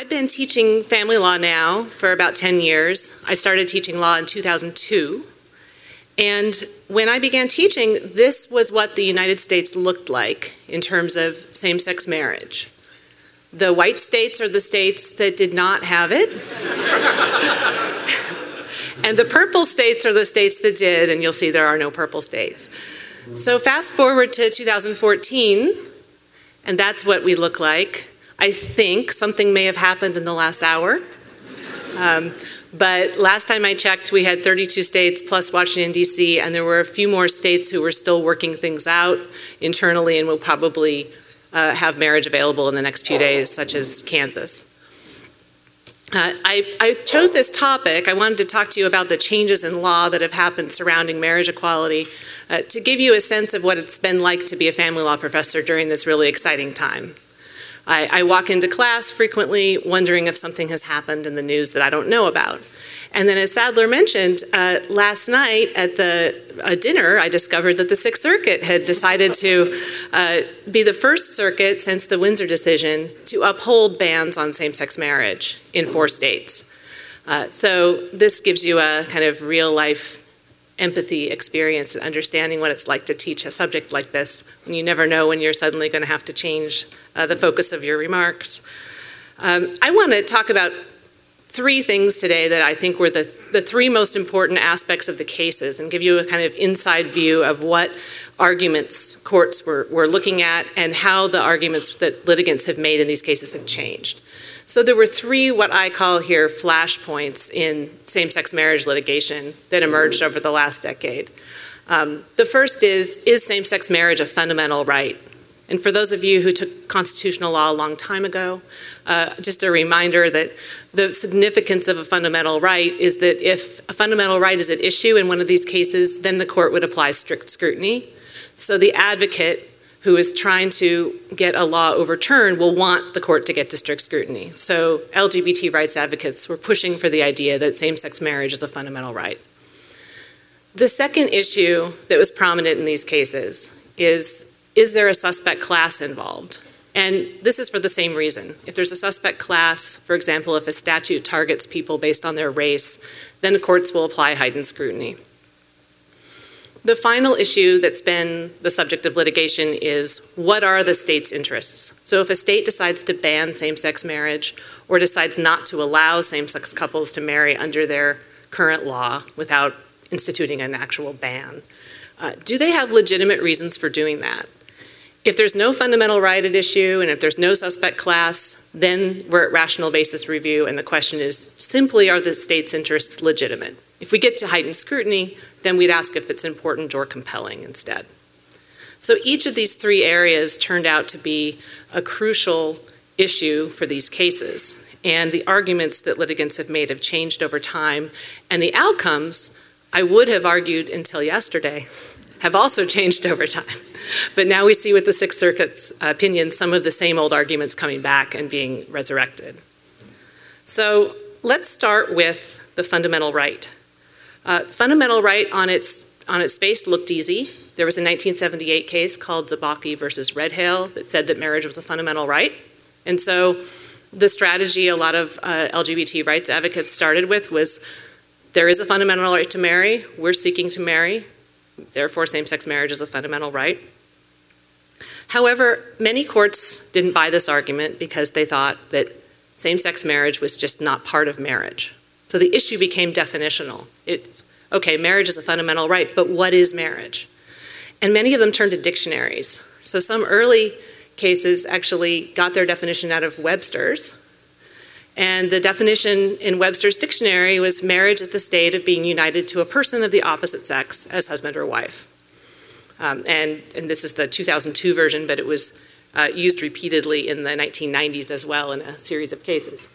I've been teaching family law now for about 10 years. I started teaching law in 2002. And when I began teaching, this was what the United States looked like in terms of same-sex marriage. The white states are the states that did not have it. And the purple states are the states that did, and you'll see there are no purple states. So fast forward to 2014, and that's what we look like. I think something may have happened in the last hour. But last time I checked, we had 32 states plus Washington, D.C., and there were a few more states who were still working things out internally and will probably have marriage available in the next few days, such as Kansas. I chose this topic. I wanted to talk to you about the changes in law that have happened surrounding marriage equality to give you a sense of what it's been like to be a family law professor during this really exciting time. I walk into class frequently wondering if something has happened in the news that I don't know about. And then as Sadler mentioned, last night at the dinner, I discovered that the Sixth Circuit had decided to be the first circuit since the Windsor decision to uphold bans on same-sex marriage in 4 states. So this gives you a kind of real-life empathy experience and understanding what it's like to teach a subject like this when you never know when you're suddenly going to have to change the focus of your remarks. I want to talk about 3 things today that I think were the 3 most important aspects of the cases and give you a kind of inside view of what arguments courts were looking at and how the arguments that litigants have made in these cases have changed. So there were 3 what I call here flashpoints in same-sex marriage litigation that emerged over the last decade. The first is same-sex marriage a fundamental right? And for those of you who took constitutional law a long time ago, just a reminder that the significance of a fundamental right is that if a fundamental right is at issue in one of these cases, then the court would apply strict scrutiny. So the advocate who is trying to get a law overturned will want the court to get to strict scrutiny. So LGBT rights advocates were pushing for the idea that same-sex marriage is a fundamental right. The second issue that was prominent in these cases is there a suspect class involved? And this is for the same reason. If there's a suspect class, for example, if a statute targets people based on their race, then the courts will apply heightened scrutiny. The final issue that's been the subject of litigation is what are the state's interests? So if a state decides to ban same-sex marriage or decides not to allow same-sex couples to marry under their current law without instituting an actual ban, do they have legitimate reasons for doing that? If there's no fundamental right at issue and if there's no suspect class, then we're at rational basis review and the question is simply are the state's interests legitimate? If we get to heightened scrutiny, then we'd ask if it's important or compelling instead. So each of these 3 areas turned out to be a crucial issue for these cases. And the arguments that litigants have made have changed over time. And the outcomes, I would have argued until yesterday, have also changed over time. But now we see with the Sixth Circuit's opinion some of the same old arguments coming back and being resurrected. So let's start with the fundamental right. Fundamental right on its face looked easy. There was a 1978 case called Zabaki versus Redhale that said that marriage was a fundamental right. And so the strategy a lot of LGBT rights advocates started with was there is a fundamental right to marry, we're seeking to marry, therefore same-sex marriage is a fundamental right. However, many courts didn't buy this argument because they thought that same-sex marriage was just not part of marriage. So the issue became definitional. Okay, marriage is a fundamental right, but what is marriage? And many of them turned to dictionaries. So some early cases actually got their definition out of Webster's. And the definition in Webster's dictionary was marriage is the state of being united to a person of the opposite sex as husband or wife. And this is the 2002 version, but it was used repeatedly in the 1990s as well in a series of cases.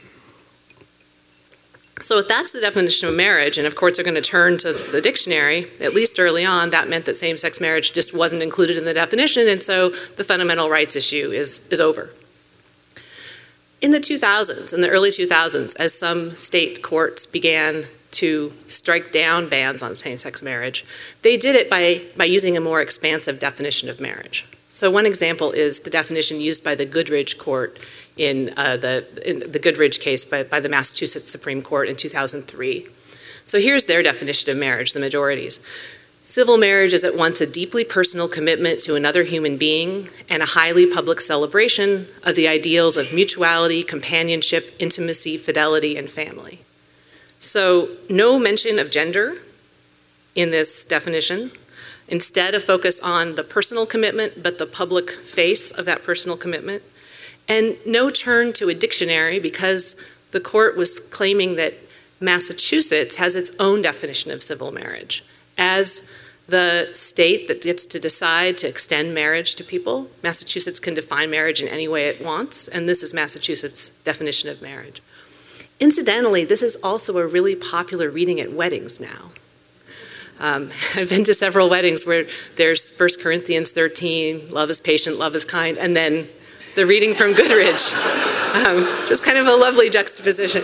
So if that's the definition of marriage, and if courts are going to turn to the dictionary, at least early on, that meant that same-sex marriage just wasn't included in the definition, and so the fundamental rights issue is over. In the 2000s, in the early 2000s, as some state courts began to strike down bans on same-sex marriage, they did it by using a more expansive definition of marriage. So one example is the definition used by the Goodridge Court in the Goodridge case by the Massachusetts Supreme Court in 2003. So here's their definition of marriage, the majority's. Civil marriage is at once a deeply personal commitment to another human being and a highly public celebration of the ideals of mutuality, companionship, intimacy, fidelity, and family. So no mention of gender in this definition. Instead, a focus on the personal commitment, but the public face of that personal commitment. And no turn to a dictionary because the court was claiming that Massachusetts has its own definition of civil marriage. As the state that gets to decide to extend marriage to people, Massachusetts can define marriage in any way it wants, and this is Massachusetts' definition of marriage. Incidentally, this is also a really popular reading at weddings now. I've been to several weddings where there's 1 Corinthians 13, love is patient, love is kind, and then the reading from Goodridge, just kind of a lovely juxtaposition.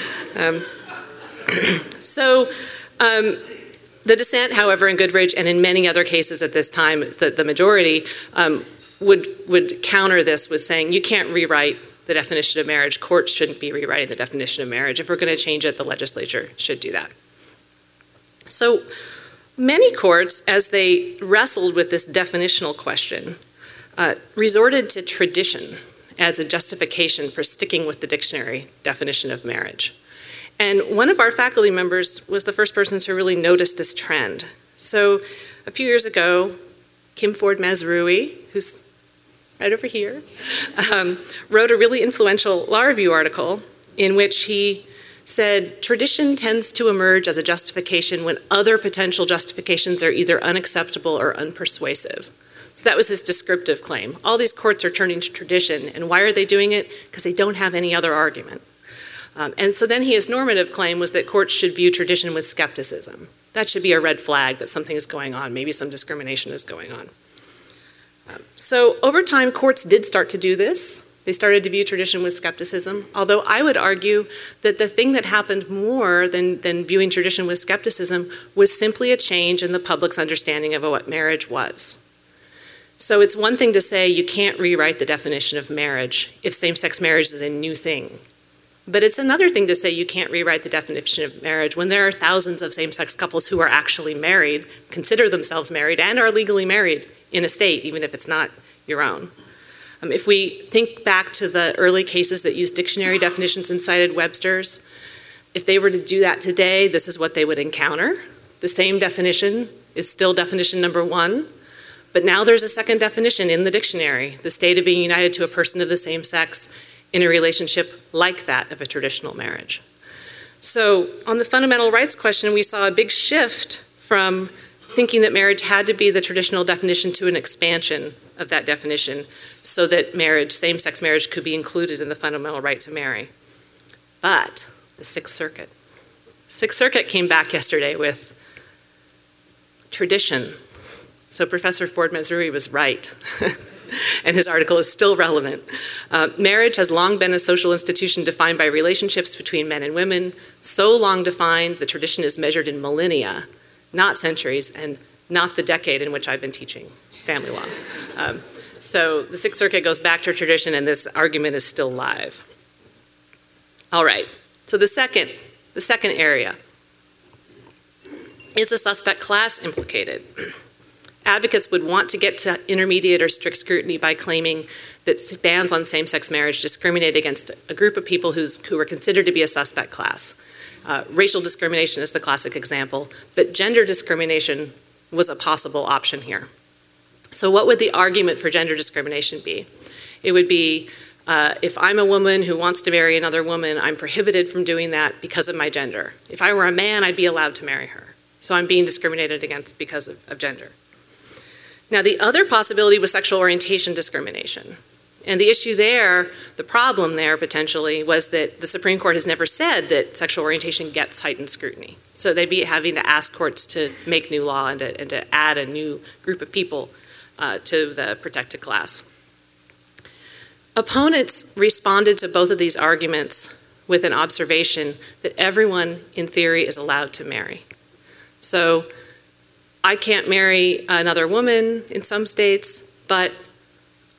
The dissent, however, in Goodridge and in many other cases at this time, the majority would counter this with saying you can't rewrite the definition of marriage. Courts shouldn't be rewriting the definition of marriage. If we're going to change it, the legislature should do that. So many courts, as they wrestled with this definitional question, resorted to tradition as a justification for sticking with the dictionary definition of marriage. And one of our faculty members was the first person to really notice this trend. So a few years ago, Kim Ford Mazrui, who's right over here, wrote a really influential law review article in which he said, tradition tends to emerge as a justification when other potential justifications are either unacceptable or unpersuasive. So that was his descriptive claim. All these courts are turning to tradition, and why are they doing it? Because they don't have any other argument. And so then his normative claim was that courts should view tradition with skepticism. That should be a red flag that something is going on, maybe some discrimination is going on. So over time, courts did start to do this. They started to view tradition with skepticism, although I would argue that the thing that happened more than viewing tradition with skepticism was simply a change in the public's understanding of what marriage was. So it's one thing to say you can't rewrite the definition of marriage if same-sex marriage is a new thing. But it's another thing to say you can't rewrite the definition of marriage when there are thousands of same-sex couples who are actually married, consider themselves married, and are legally married in a state, even if it's not your own. If we think back to the early cases that used dictionary definitions and cited Webster's, if they were to do that today, this is what they would encounter. The same definition is still definition number one, but now there's a second definition in the dictionary, the state of being united to a person of the same sex in a relationship like that of a traditional marriage. So on the fundamental rights question, we saw a big shift from thinking that marriage had to be the traditional definition to an expansion of that definition so that marriage, same-sex marriage, could be included in the fundamental right to marry. But the Sixth Circuit came back yesterday with tradition. So Professor Ford Mazrui was right. And his article is still relevant. Marriage has long been a social institution defined by relationships between men and women, so long defined the tradition is measured in millennia, not centuries, and not the decade in which I've been teaching family law. So the Sixth Circuit goes back to tradition, and this argument is still live. All right, so the second area, is the suspect class implicated? Advocates would want to get to intermediate or strict scrutiny by claiming that bans on same-sex marriage discriminate against a group of people who are considered to be a suspect class. Racial discrimination is the classic example, but gender discrimination was a possible option here. So what would the argument for gender discrimination be? It would be, if I'm a woman who wants to marry another woman, I'm prohibited from doing that because of my gender. If I were a man, I'd be allowed to marry her. So I'm being discriminated against because of gender. Now, the other possibility was sexual orientation discrimination. And the issue there, the problem there potentially, was that the Supreme Court has never said that sexual orientation gets heightened scrutiny. So they'd be having to ask courts to make new law and to add a new group of people to the protected class. Opponents responded to both of these arguments with an observation that everyone, in theory, is allowed to marry. So I can't marry another woman in some states, but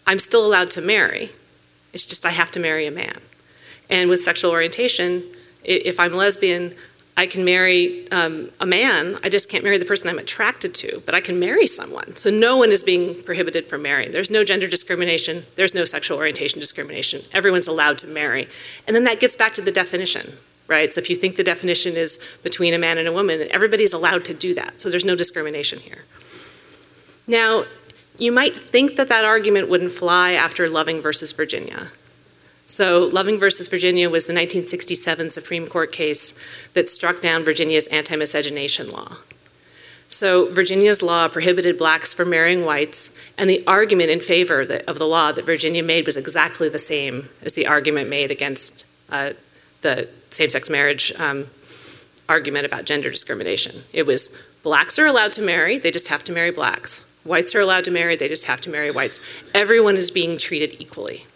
I'm still allowed to marry. It's just I have to marry a man. And with sexual orientation, if I'm lesbian, I can marry a man. I just can't marry the person I'm attracted to, but I can marry someone. So no one is being prohibited from marrying. There's no gender discrimination. There's no sexual orientation discrimination. Everyone's allowed to marry. And then that gets back to the definition, right? So if you think the definition is between a man and a woman, then everybody's allowed to do that. So there's no discrimination here. Now, you might think that that argument wouldn't fly after Loving versus Virginia. So Loving versus Virginia was the 1967 Supreme Court case that struck down Virginia's anti-miscegenation law. So Virginia's law prohibited blacks from marrying whites, and the argument in favor of the law that Virginia made was exactly the same as the argument made against the same-sex marriage argument about gender discrimination. It was blacks are allowed to marry, they just have to marry blacks. Whites are allowed to marry, they just have to marry whites. Everyone is being treated equally.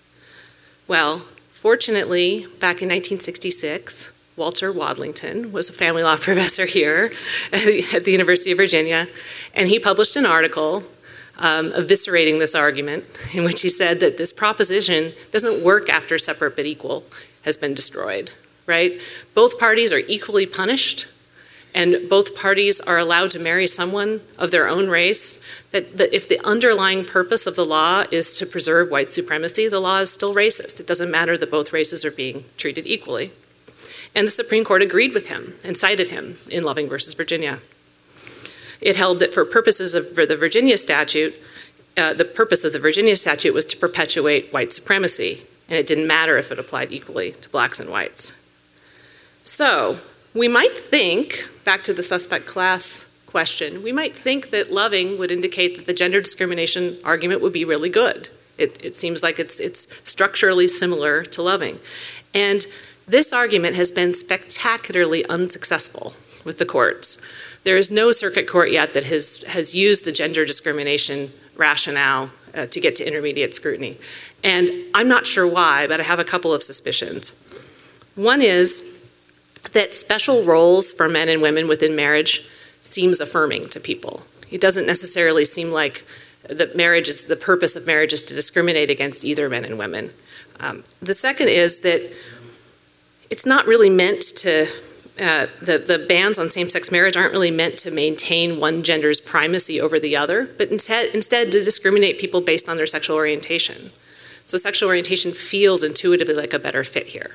Well, fortunately, back in 1966, Walter Wadlington was a family law professor here at the University of Virginia, and he published an article eviscerating this argument in which he said that this proposition doesn't work after separate but equal has been destroyed, right? Both parties are equally punished, and both parties are allowed to marry someone of their own race, that if the underlying purpose of the law is to preserve white supremacy, the law is still racist. It doesn't matter that both races are being treated equally. And the Supreme Court agreed with him and cited him in Loving versus Virginia. It held that for purposes of the Virginia statute, the purpose of the Virginia statute was to perpetuate white supremacy, and it didn't matter if it applied equally to blacks and whites. So we might think, back to the suspect class question, we might think that Loving would indicate that the gender discrimination argument would be really good. It seems like it's structurally similar to Loving. And this argument has been spectacularly unsuccessful with the courts. There is no circuit court yet that has used the gender discrimination rationale to get to intermediate scrutiny. And I'm not sure why, but I have a couple of suspicions. One is that special roles for men and women within marriage seems affirming to people. It doesn't necessarily seem like the purpose of marriage is to discriminate against either men and women. The second is that it's not really meant to, the bans on same-sex marriage aren't really meant to maintain one gender's primacy over the other, but instead to discriminate people based on their sexual orientation. So sexual orientation feels intuitively like a better fit here.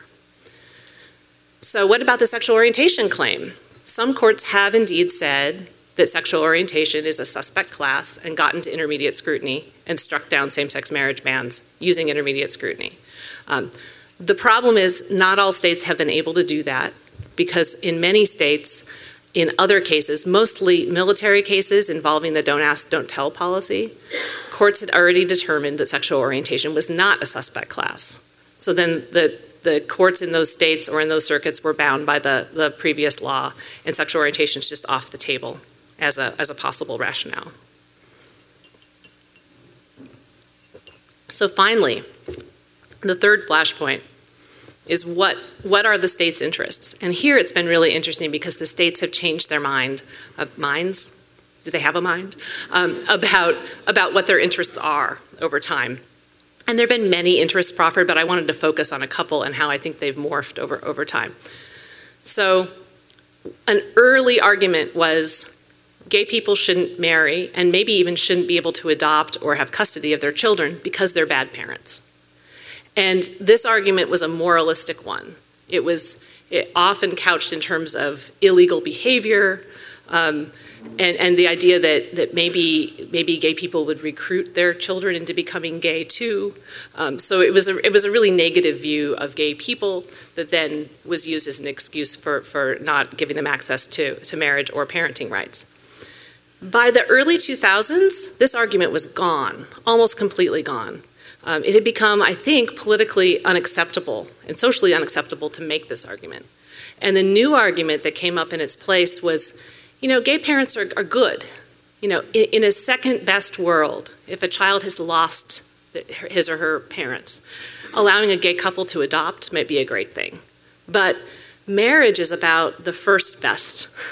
So what about the sexual orientation claim? Some courts have indeed said that sexual orientation is a suspect class and gotten to intermediate scrutiny and struck down same-sex marriage bans using intermediate scrutiny. The problem is not all states have been able to do that because in many states, in other cases, mostly military cases involving the don't ask, don't tell policy, courts had already determined that sexual orientation was not a suspect class. So then the courts in those states or in those circuits were bound by the previous law, and sexual orientation is just off the table as a possible rationale. So finally, the third flashpoint is what are the states' interests? And here it's been really interesting because the states have changed their minds? Do they have a mind? About what their interests are over time. And there have been many interests proffered, but I wanted to focus on a couple and how I think they've morphed over time. So an early argument was gay people shouldn't marry and maybe even shouldn't be able to adopt or have custody of their children because they're bad parents. And this argument was a moralistic one. It often couched in terms of illegal behavior, and the idea that maybe gay people would recruit their children into becoming gay too. So it was a really negative view of gay people that then was used as an excuse for not giving them access to marriage or parenting rights. By the early 2000s, this argument was gone, almost completely gone. It had become, I think, politically unacceptable and socially unacceptable to make this argument. And the new argument that came up in its place was, gay parents are good. In a second best world, if a child has lost his or her parents, allowing a gay couple to adopt might be a great thing. But marriage is about the first best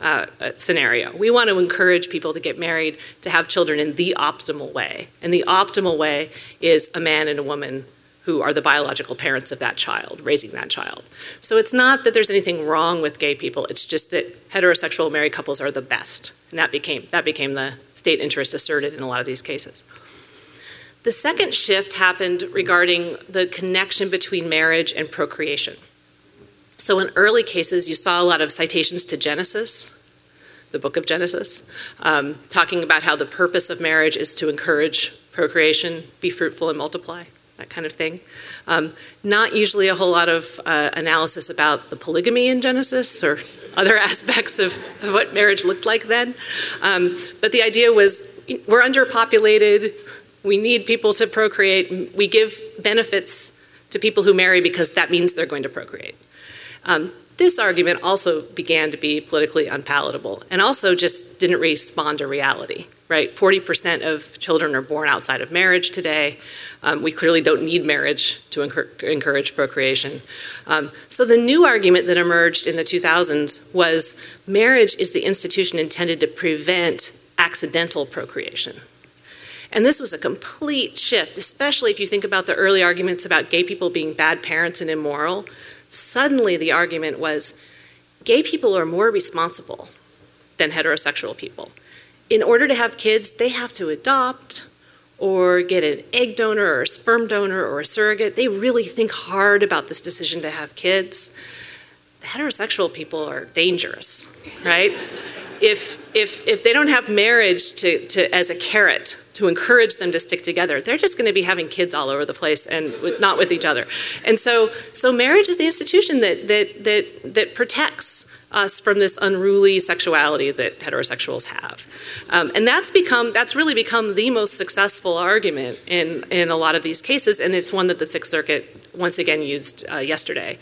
scenario. We want to encourage people to get married, to have children in the optimal way. And the optimal way is a man and a woman who are the biological parents of that child, raising that child. So it's not that there's anything wrong with gay people, it's just that heterosexual married couples are the best. And that became the state interest asserted in a lot of these cases. The second shift happened regarding the connection between marriage and procreation. So in early cases, you saw a lot of citations to Genesis, the book of Genesis, talking about how the purpose of marriage is to encourage procreation, be fruitful and multiply, that kind of thing. Not usually a whole lot of analysis about the polygamy in Genesis or other aspects of what marriage looked like then. But the idea was, we're underpopulated, we need people to procreate, we give benefits to people who marry because that means they're going to procreate. This argument also began to be politically unpalatable and also just didn't respond to reality, right? 40% of children are born outside of marriage today. We clearly don't need marriage to encourage procreation. So the new argument that emerged in the 2000s was marriage is the institution intended to prevent accidental procreation. And this was a complete shift, especially if you think about the early arguments about gay people being bad parents and immoral. Suddenly the argument was gay people are more responsible than heterosexual people. In order to have kids, they have to adopt or get an egg donor or a sperm donor or a surrogate. They really think hard about this decision to have kids. The heterosexual people are dangerous, right? If they don't have marriage as a carrot to encourage them to stick together, they're just going to be having kids all over the place and not with each other. And so marriage is the institution that protects us from this unruly sexuality that heterosexuals have. And that's really become the most successful argument in a lot of these cases, and it's one that the Sixth Circuit once again used yesterday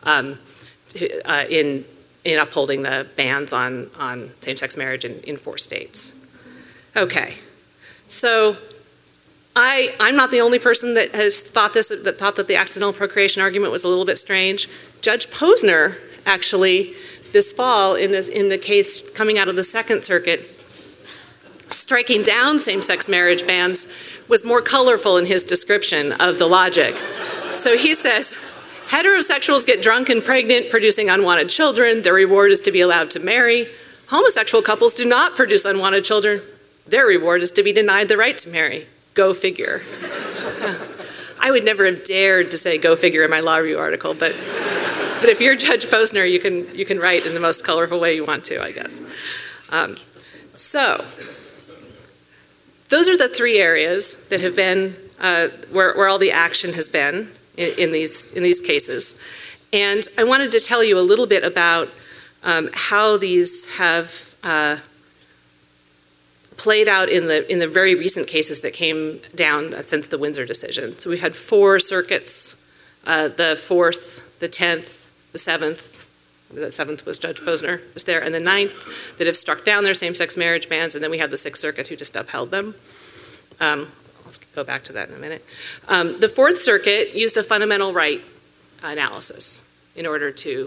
in upholding the bans on same-sex marriage in 4 states. Okay, so I'm not the only person that has thought that the accidental procreation argument was a little bit strange. Judge Posner actually this fall in the case coming out of the Second Circuit, striking down same-sex marriage bans, was more colorful in his description of the logic. So he says, heterosexuals get drunk and pregnant, producing unwanted children. Their reward is to be allowed to marry. Homosexual couples do not produce unwanted children. Their reward is to be denied the right to marry. Go figure. I would never have dared to say go figure in my law review article, but if you're Judge Posner, you can write in the most colorful way you want to, I guess. So those are the 3 areas that have been where all the action has been in these cases. And I wanted to tell you a little bit about how these have played out in the very recent cases that came down since the Windsor decision. So we've had 4 circuits, the 4th, the 10th, the 7th, the 7th was Judge Posner, was there, and the 9th that have struck down their same-sex marriage bans, and then we have the 6th Circuit who just upheld them. Let's go back to that in a minute. The 4th Circuit used a fundamental right analysis in order to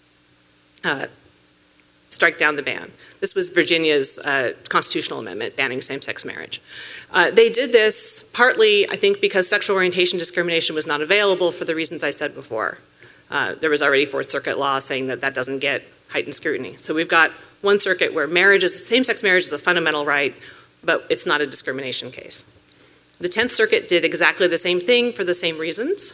strike down the ban. This was Virginia's constitutional amendment banning same-sex marriage. They did this partly, I think, because sexual orientation discrimination was not available for the reasons I said before. There was already 4th Circuit law saying that doesn't get heightened scrutiny. So we've got one circuit where same-sex marriage is a fundamental right, but it's not a discrimination case. The 10th Circuit did exactly the same thing for the same reasons.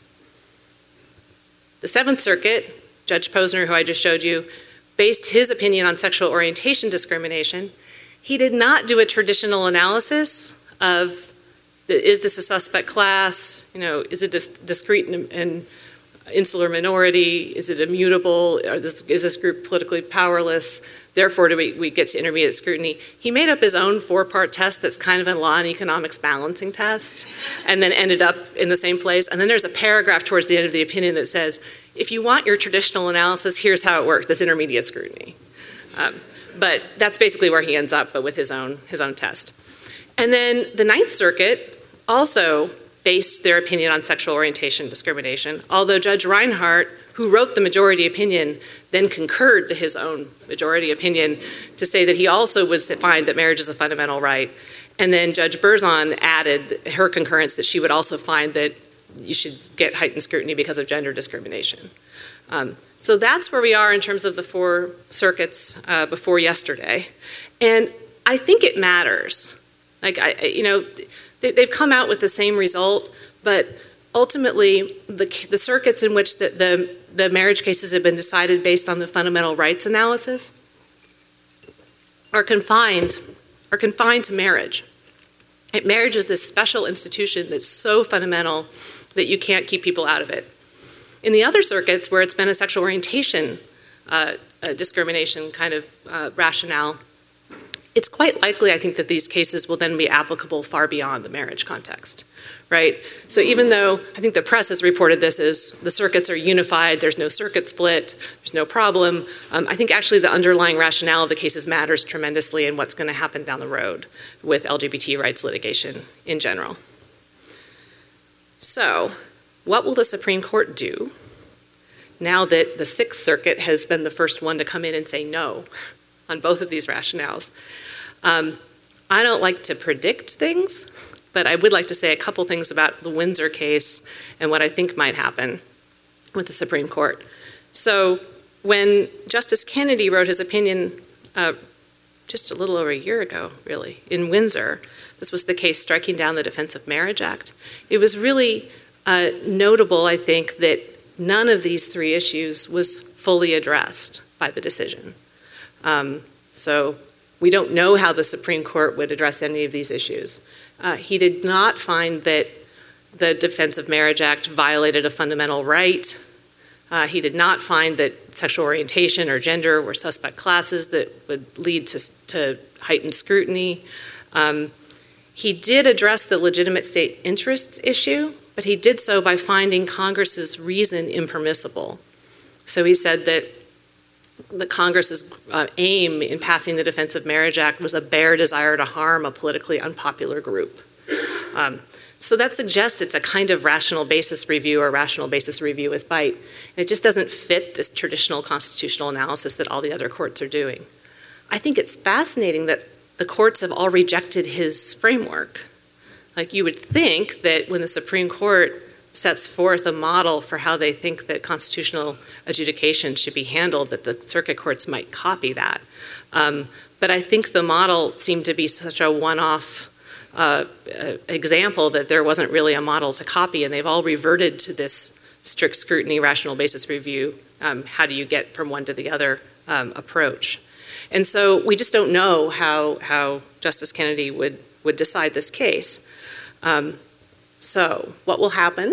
The 7th Circuit, Judge Posner, who I just showed you, based his opinion on sexual orientation discrimination. He did not do a traditional analysis of, is this a suspect class? Is it discrete and insular minority? Is it immutable? Is this group politically powerless? Therefore, do we get to intermediate scrutiny? He made up his own 4-part test that's kind of a law and economics balancing test, and then ended up in the same place. And then there's a paragraph towards the end of the opinion that says, if you want your traditional analysis, here's how it works. It's intermediate scrutiny. But that's basically where he ends up, but with his own test. And then the 9th Circuit also based their opinion on sexual orientation discrimination, although Judge Reinhart, who wrote the majority opinion, then concurred to his own majority opinion to say that he also would find that marriage is a fundamental right. And then Judge Berzon added her concurrence that she would also find that you should get heightened scrutiny because of gender discrimination. So that's where we are in terms of the 4 circuits before yesterday. And I think it matters. Like, they've come out with the same result, but ultimately the circuits in which the marriage cases have been decided based on the fundamental rights analysis are confined to marriage. Marriage is this special institution that's so fundamental that you can't keep people out of it. In the other circuits where it's been a sexual orientation discrimination kind of rationale, it's quite likely, I think, that these cases will then be applicable far beyond the marriage context, right? So even though I think the press has reported this as the circuits are unified, there's no circuit split, there's no problem, I think actually the underlying rationale of the cases matters tremendously in what's going to happen down the road with LGBT rights litigation in general. So, what will the Supreme Court do now that the Sixth Circuit has been the first one to come in and say no on both of these rationales? I don't like to predict things, but I would like to say a couple things about the Windsor case and what I think might happen with the Supreme Court. So when Justice Kennedy wrote his opinion just a little over a year ago, really, in Windsor, this was the case striking down the Defense of Marriage Act, it was really notable, I think, that none of these 3 issues was fully addressed by the decision. So we don't know how the Supreme Court would address any of these issues. He did not find that the Defense of Marriage Act violated a fundamental right. He did not find that sexual orientation or gender were suspect classes that would lead to heightened scrutiny. He did address the legitimate state interests issue, but he did so by finding Congress's reason impermissible. So he said that the Congress's aim in passing the Defense of Marriage Act was a bare desire to harm a politically unpopular group. So that suggests it's a kind of rational basis review or rational basis review with bite. And it just doesn't fit this traditional constitutional analysis that all the other courts are doing. I think it's fascinating that the courts have all rejected his framework. Like, you would think that when the Supreme Court sets forth a model for how they think that constitutional adjudication should be handled, that the circuit courts might copy that. But I think the model seemed to be such a one-off example that there wasn't really a model to copy, and they've all reverted to this strict scrutiny, rational basis review, how do you get from one to the other approach. And so we just don't know how Justice Kennedy would decide this case. So what will happen?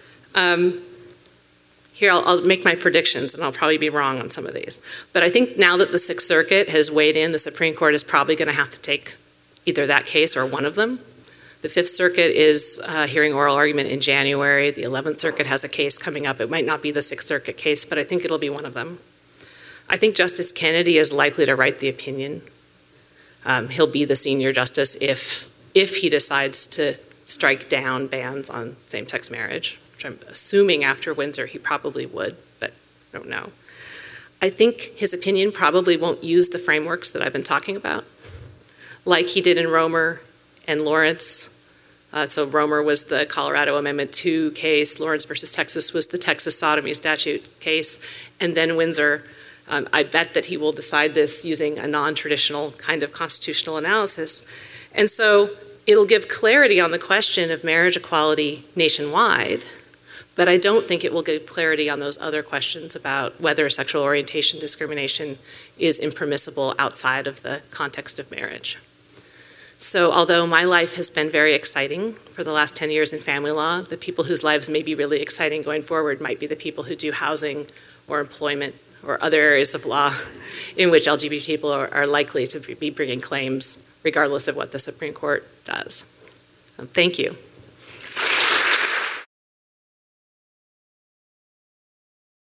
Here, I'll make my predictions, and I'll probably be wrong on some of these. But I think now that the Sixth Circuit has weighed in, the Supreme Court is probably going to have to take either that case or one of them. The Fifth Circuit is hearing oral argument in January. The 11th Circuit has a case coming up. It might not be the Sixth Circuit case, but I think it'll be one of them. I think Justice Kennedy is likely to write the opinion. He'll be the senior justice if he decides to strike down bans on same-sex marriage, which I'm assuming after Windsor he probably would, but I don't know. I think his opinion probably won't use the frameworks that I've been talking about, like he did in Romer and Lawrence. So Romer was the Colorado Amendment 2 case, Lawrence versus Texas was the Texas sodomy statute case, and then Windsor. I bet that he will decide this using a non-traditional kind of constitutional analysis. And so it'll give clarity on the question of marriage equality nationwide, but I don't think it will give clarity on those other questions about whether sexual orientation discrimination is impermissible outside of the context of marriage. So although my life has been very exciting for the last 10 years in family law, the people whose lives may be really exciting going forward might be the people who do housing or employment or other areas of law in which LGBT people are likely to be bringing claims regardless of what the Supreme Court does. Thank you.